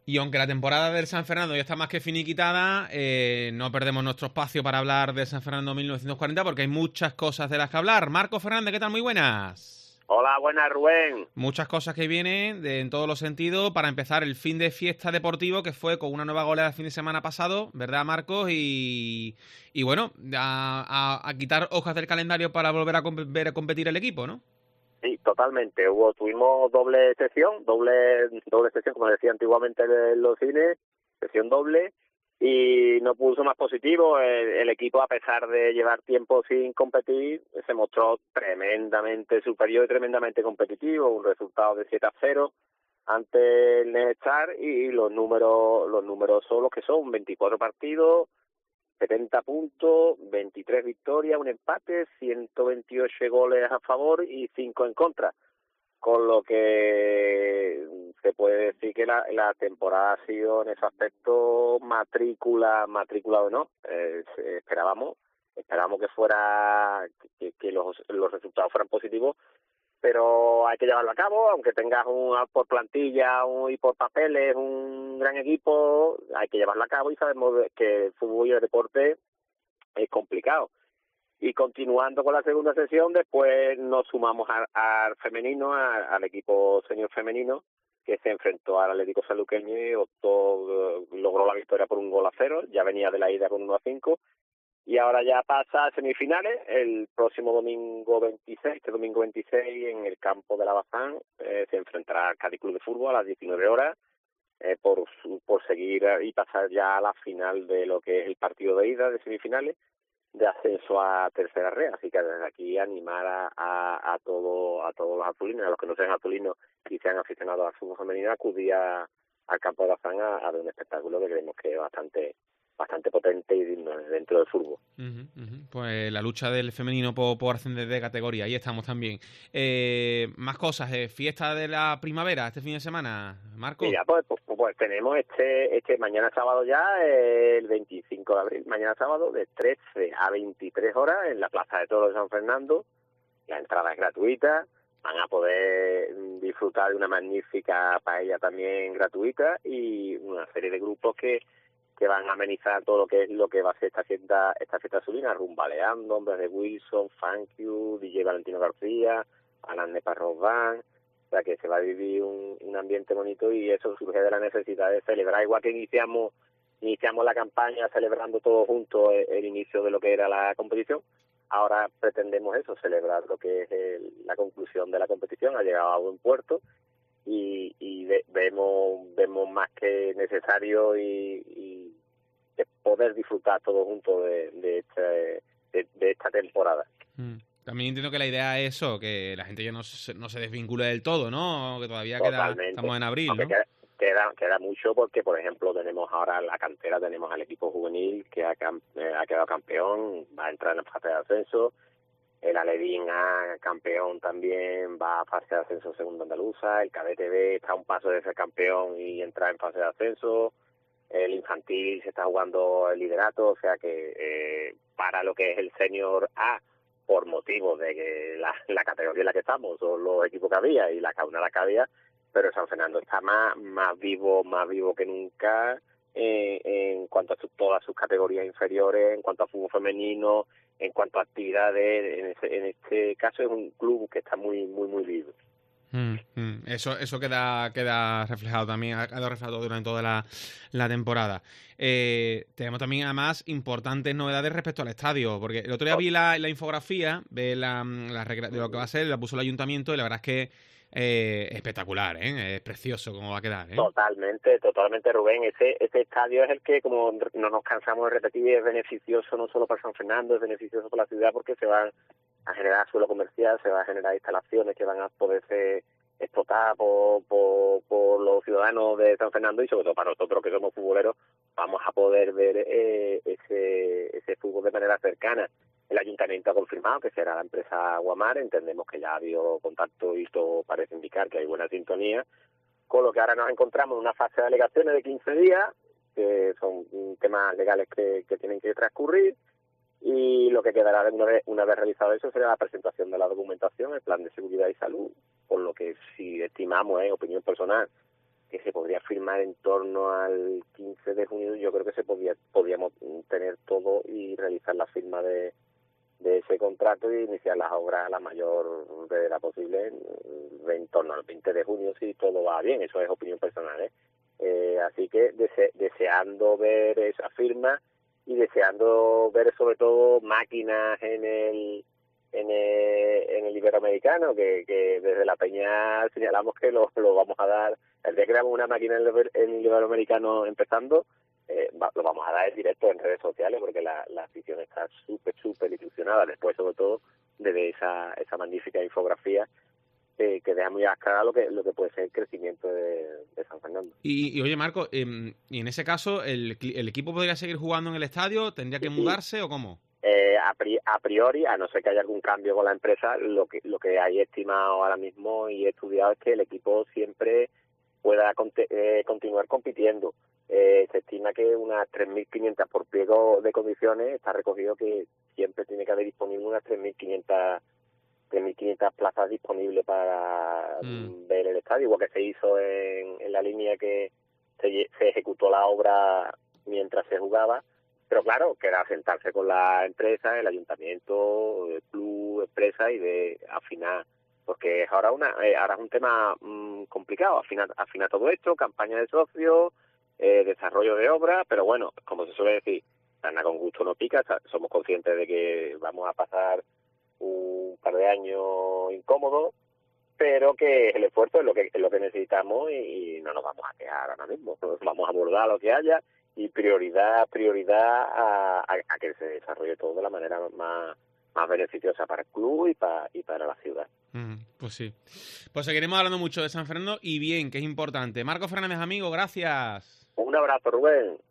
Y aunque la temporada del San Fernando ya está más que finiquitada, no perdemos nuestro espacio para hablar de San Fernando 1940 porque hay muchas cosas de las que hablar. Marco Fernández, ¿qué tal? Muy buenas. Hola, buenas, Rubén. Muchas cosas que vienen en todos los sentidos. Para empezar, el fin de fiesta deportivo que fue con una nueva goleada el fin de semana pasado, ¿verdad, Marcos? Y bueno, a quitar hojas del calendario para volver a ver a competir el equipo, ¿no? Sí, totalmente. Tuvimos doble sesión, como decía antiguamente en los cines, sesión doble, y no puso más positivo. El equipo, a pesar de llevar tiempo sin competir, se mostró tremendamente superior y tremendamente competitivo. Un resultado de 7-0 ante el Netstar, y los números son los que son: 24 partidos, 70 puntos, 23 victorias, un empate, 128 goles a favor y 5 en contra. Con lo que se puede decir que la temporada ha sido en ese aspecto matrícula o no. Esperábamos que fuera que los resultados fueran positivos, pero hay que llevarlo a cabo, aunque tengas por plantilla y por papeles un gran equipo, hay que llevarlo a cabo, y sabemos que el fútbol y el deporte es complicado. Y continuando con la segunda sesión, después nos sumamos al femenino, al equipo senior femenino, que se enfrentó al Atlético Sanluqueño y logró la victoria por 1-0, ya venía de la ida con 1-5, y ahora ya pasa a semifinales el próximo domingo 26, en el campo de la Bazán. Se enfrentará al Cádiz Club de Fútbol a las 19 horas, por seguir y pasar ya a la final de lo que es el partido de ida de semifinales de ascenso a tercera red. Así que desde aquí animar a todos los azulinos, a los que no sean azulinos y sean aficionados al fútbol femenino, a acudir al campo de Bazán a ver un espectáculo que creemos que es bastante potente y digno dentro del fútbol. Pues la lucha del femenino por ascender de categoría, ahí estamos también. Más cosas, fiesta de la primavera este fin de semana, Marco. Mira, pues tenemos mañana sábado ya, el 25 de abril, mañana sábado, de 13 a 23 horas en la Plaza de Toros de San Fernando. La entrada es gratuita, van a poder disfrutar de una magnífica paella también gratuita, y una serie de grupos que van a amenizar todo lo que va a ser esta fiesta azulina: Rumbaleando, Hombres de Wilson, Funk You, DJ Valentino García, Alan de Parros Band. O sea que se va a vivir un ambiente bonito, y eso surge de la necesidad de celebrar, igual que iniciamos la campaña celebrando todos juntos el inicio de lo que era la competición. Ahora pretendemos eso, celebrar lo que es la conclusión de la competición. Ha llegado a buen puerto, y vemos más que necesario y de poder disfrutar todos juntos de esta temporada. También entiendo que la idea es eso, que la gente ya no se desvincule del todo, ¿no? Que todavía estamos en abril, Aunque ¿no? queda mucho, porque por ejemplo tenemos ahora la cantera, tenemos al equipo juvenil que ha quedado campeón, va a entrar en fase de ascenso. El Alevín A, campeón, también va a fase de ascenso segunda andaluza. El Cadete B está a un paso de ser campeón y entrar en fase de ascenso. El infantil se está jugando el liderato, o sea que para lo que es el senior A, por motivos de que la categoría en la que estamos son los equipos que había y la cauna que había, pero San Fernando está más vivo que nunca en cuanto a todas sus categorías inferiores, en cuanto a fútbol femenino, en cuanto a actividades. En este caso es un club que está muy vivo. Eso queda reflejado también, ha quedado reflejado durante toda la temporada. Tenemos también, además, importantes novedades respecto al estadio, porque el otro día vi la infografía de lo que va a ser, la puso el ayuntamiento, y la verdad es que espectacular, es precioso cómo va a quedar, ¿eh? Totalmente, Rubén. Ese estadio es el que, como no nos cansamos de repetir, es beneficioso no solo para San Fernando, es beneficioso para la ciudad, porque se van a generar suelo comercial, se van a generar instalaciones que van a poderse explotar por los ciudadanos de San Fernando, y sobre todo para nosotros que somos futboleros vamos a poder ver ese fútbol de manera cercana. El ayuntamiento ha confirmado que será la empresa Guamar. Entendemos que ya ha habido contacto y todo parece indicar que hay buena sintonía, con lo que ahora nos encontramos en una fase de alegaciones de 15 días, que son temas legales que tienen que transcurrir, y lo que quedará una vez realizado eso será la presentación de la documentación, el plan de seguridad y salud, por lo que, si estimamos, opinión personal, que se podría firmar en torno al 15 de junio. Yo creo que podíamos tener todo y realizar la firma de ese contrato y iniciar las obras a la mayor brevedad posible en torno al 20 de junio, si todo va bien. Eso es opinión personal, así que deseando ver esa firma y deseando ver sobre todo máquinas en el Iberoamericano, que desde la Peña señalamos que lo vamos a dar. El día que veamos una máquina en el Iberoamericano empezando, lo vamos a dar en directo en redes sociales, porque la afición está súper ilusionada, después sobre todo de ver esa magnífica infografía que deja muy clara lo que puede ser el crecimiento de San Fernando. Y oye, Marco, y en ese caso, ¿el equipo podría seguir jugando en el estadio? ¿Tendría que mudarse o cómo? A priori, a no ser que haya algún cambio con la empresa, lo que hay estimado ahora mismo y estudiado es que el equipo siempre pueda continuar compitiendo. Se estima que unas 3.500 por pliego de condiciones está recogido que siempre tiene que haber disponible unas 3.500 plazas disponibles para ver el estadio, igual que se hizo en la línea que se ejecutó la obra mientras se jugaba. Pero claro, queda sentarse con la empresa, el ayuntamiento, el club, empresa, y de afinar, porque es ahora es un tema complicado, afinar todo esto, campaña de socios, desarrollo de obra, pero bueno, como se suele decir, sarna con gusto no pica. Somos conscientes de que vamos a pasar un par de años incómodos, pero que el esfuerzo es lo que necesitamos y no nos vamos a quejar ahora mismo. Vamos a abordar lo que haya y prioridad a que se desarrolle todo de la manera más beneficiosa para el club y para la ciudad. Pues sí. Pues seguiremos hablando mucho de San Fernando y bien, que es importante. Marco Fernández, amigo, gracias. Un abrazo, Rubén.